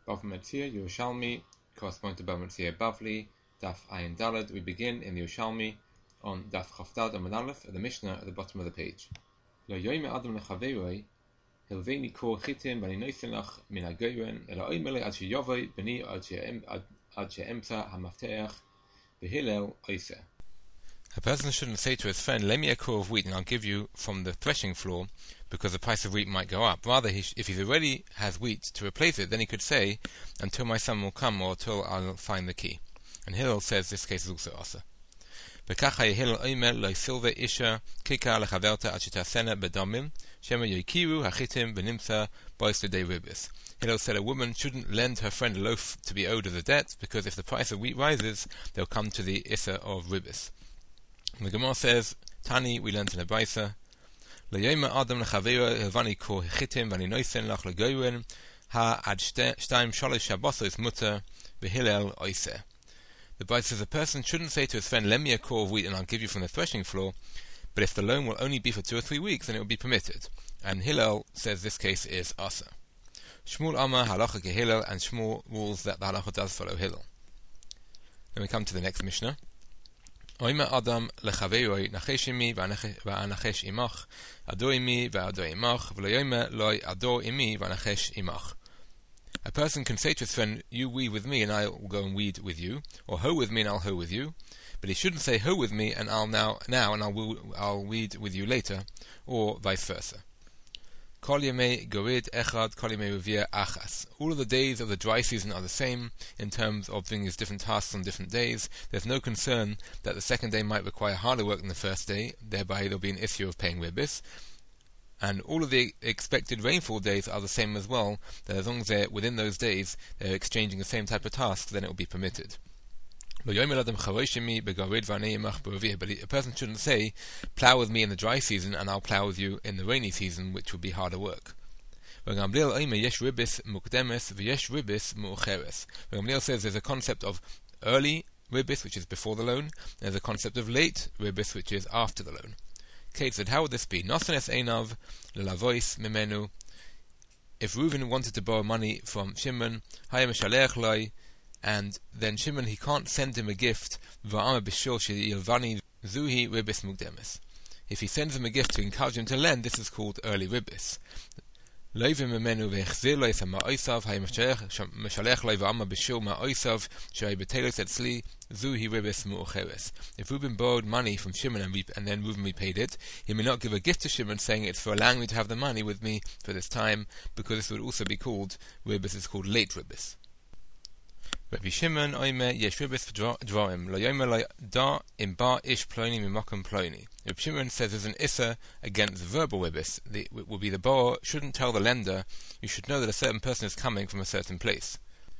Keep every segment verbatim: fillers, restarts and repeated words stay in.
Bava Metzia, Yerushalmi, corresponding to Bava Metzia Bavli, Daf Ayin Daled. We begin in the Yerushalmi on Daf Chavdad Amud Aleph at the Mishnah at the bottom of the page. Lo yoyme adam lechaveroi, hilveni kor chitim bani noisenach min hagoyren, ela oimele ad sheyovoi bani ad sheemta hamafteach behilel oiseh. A person shouldn't say to his friend, lend me a core of wheat and I'll give you from the threshing floor, because the price of wheat might go up. Rather, he sh- if he already has wheat to replace it, then he could say, until my son will come, or until I'll find the key. And Hillel says this case is also asa. B'kacha Hillel oimer lo silve isha kika lechaverta ad shetasena bedomim shema yoikiru hachitim v'nimsa bois l'dei ribis. Hillel said a woman shouldn't lend her friend a loaf to be owed as a debt, because if the price of wheat rises, they'll come to the issa of ribis. The Gemara says, Tani, we learned in a Brisa, L'yoyma adam lechaveiro hilvani kor chitim v'ani noisen lach legoyren ha ad shtaim shalosh shabosos mutter v'hilel oiseh. The Brisa says a person shouldn't say to his friend, lend me a core of wheat and I'll give you from the threshing floor, but if the loan will only be for two or three weeks, then it will be permitted. And Hillel says this case is asa. Shmuel Amar halacha ke Hillel, and Shmuel rules that the halacha does follow Hillel. Then we come to the next Mishnah. Oima Adam lechaveiroi nacheshimi va'anachesh imach ador imi va'ador imach v'lo yoyma loy ador imi va'anachesh imach. A person can say to his friend, you weed with me and I will go and weed with you, or hoe with me and I'll hoe with you, but he shouldn't say hoe with me and I'll now now and I'll I'll weed with you later, or vice versa. Kol yemei gorid echad, kol yemei revia achas. All of the days of the dry season are the same in terms of doing his different tasks on different days. There's no concern that the second day might require harder work than the first day, thereby there'll be an issue of paying ribis. And all of the expected rainfall days are the same as well, that as long as they're within those days, they're exchanging the same type of tasks, then it will be permitted. But a person shouldn't say, plow with me in the dry season and I'll plow with you in the rainy season, which would be harder work. Gamliel says there's a concept of early ribis, which is before the loan, and there's a concept of late ribis, which is after the loan. Kate said, how would this be? If Reuven wanted to borrow money from Shimon, and then Shimon, he can't send him a gift, if he sends him a gift to encourage him to lend, this is called early ribis. If Reuben borrowed money from Shimon and, and then Reuben repaid it, he may not give a gift to Shimon saying it's for allowing me to have the money with me for this time, because this would also be called ribis, is called late ribis. Rabbi Shimon oime yesh ribis dvarim lo yomer lo da im bar ish ploni mimakom ploni. Rabbi Shimon says there's an issa against verbal ribis. The it will be the borrower shouldn't tell the lender, you should know that a certain person is coming from a certain place.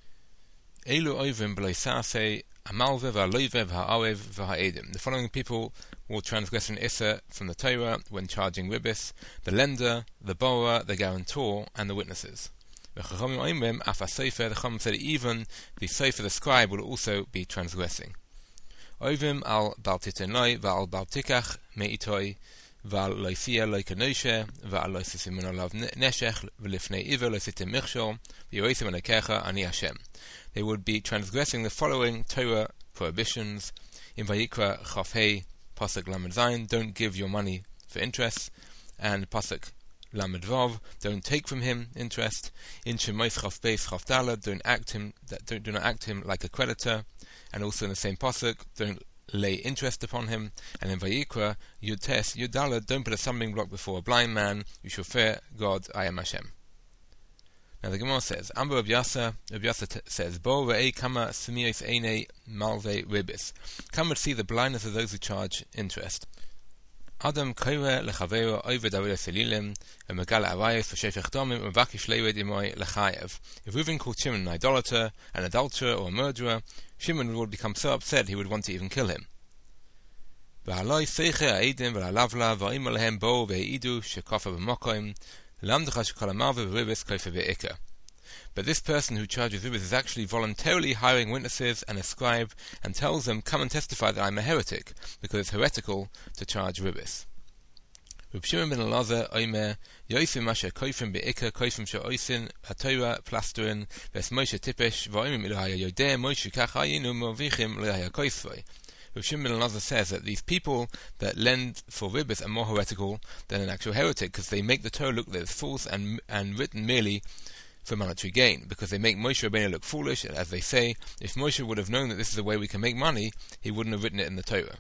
Elu oivim b'loisase amalve v'aloive v'ha'arev v'ha'edim. The following people will transgress an issa from the Torah when charging ribis: the lender, the borrower, the guarantor, and the witnesses. The Chacham said even the Sefer, the scribe, will also be transgressing. Ovim al baltitenoi va'al baltikach meitoi va'al loisia loikanoshe va'al loisisim olav neshech v'lifnei iver loisitim michshol v'yoisim anakecha ani Hashem. They would be transgressing the following Torah prohibitions in Vayikra Chafhei Pasuk Lamed Zayin: don't give your money for interest, and Pasuk Lamed Vav, don't take from him interest. In Shemois Chaf Beis Chaf Daled, don't act him that don't do not act him like a creditor. And also in the same pasuk, don't lay interest upon him. And in Vayikra Yud Tes Yud Daled, don't put a stumbling block before a blind man. You shall fear God. I am Hashem. Now the Gemara says, Amber Rabbi Yasa, Rabbi Yasa t- says, Bo re'ei kama smios einei malve ribis. Come and see the blindness of those who charge interest. Adam koire lechaveiro oved aved selilim v'megal arayos v'shefech domim v'vakish leived imoi lechayev. If Reuven called Shimon an idolater, an adulterer, or a murderer, Shimon would become so upset he would want to even kill him. V'haloi seiche ha'edim v'halavla v'oim alehem bo v'heidu shekofa b'mokoim l'amdecha shekol amarve v'ribis kofe v'ikah. But this person who charges ribis is actually voluntarily hiring witnesses and a scribe, and tells them, come and testify that I'm a heretic, because it's heretical to charge ribis. Reb Shimon ben Elazar oimer yoifim asher koifim be'ikar koifim she'oisin ha'torah plasterin ves Moshe tipesh v'oimim ilahaya yodeh Moshe kach hayinu movichim ilahaya koisvoi. Reb Shimon ben Elazar says that these people that lend for ribbis are more heretical than an actual heretic, because they make the Torah look that it's false and and written merely for monetary gain, because they make Moshe Rabbeinu look foolish. And as they say, if Moshe would have known that this is the way we can make money, he wouldn't have written it in the Torah.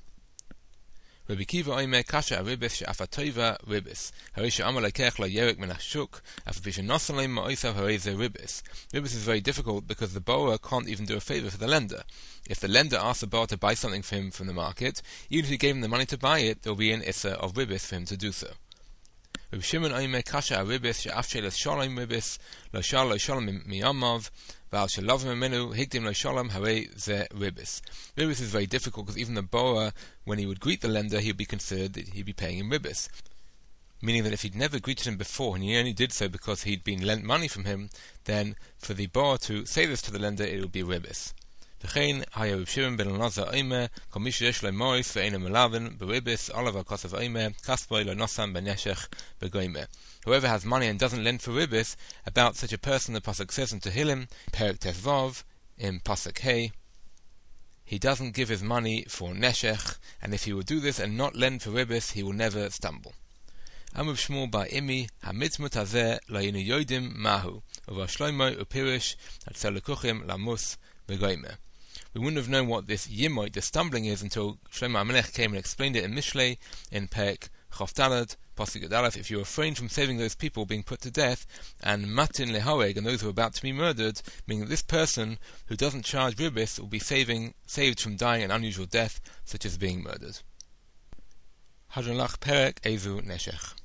Rabbi Kiva oimer kasha aribis she'afa toiva ribis harei she'amar lekech lo yerek min hashuk afa pi she'nosan leim ma'osav harei ze ribis. Ribis is very difficult because the borrower can't even do a favor for the lender. If the lender asks the borrower to buy something for him from the market, even if he gave him the money to buy it, there will be an issa of ribis for him to do so. Rabbi Shimon oimer kasha aribis she'af she'les shalom ribis lo shal lo shalom miyamav Val Shalavim Menu Higdim Lo Shalom Harei Ze Ribis. Ribis is very difficult because even the borrower, when he would greet the lender, he would be considered that he'd be paying him ribis. Meaning that if he'd never greeted him before, and he only did so because he'd been lent money from him, then for the borrower to say this to the lender, it would be ribis. V'chein haya Reb Shimon ben Elazar oimer kol mi sheyesh lo moris ve'eino melavin beribis olav ha'kosav oimer kasboi lo nosam beneshech begoimer. Whoever has money and doesn't lend for ribis, about such a person the pasuk says in Tehillim, Perek Tesvav, in pasuk Hey, he doesn't give his money for neshech, and if he will do this and not lend for ribis, he will never stumble. Amr Shmuel bar Imi hamitzmut hazeh lo yinu yodim mahu uva shloimo upirish atzel lekuchim lamus begoimer. We wouldn't have known what this yimoit, the stumbling, is until Shlomo HaMelech came and explained it in Mishlei, in Perek Chof Daled, Pasuk Yud Aleph. If you refrain from saving those people being put to death, and matin lehoeg, and those who are about to be murdered, meaning that this person who doesn't charge ribis will be saving, saved from dying an unusual death, such as being murdered. Hadron Lach Perek Ezu Neshech.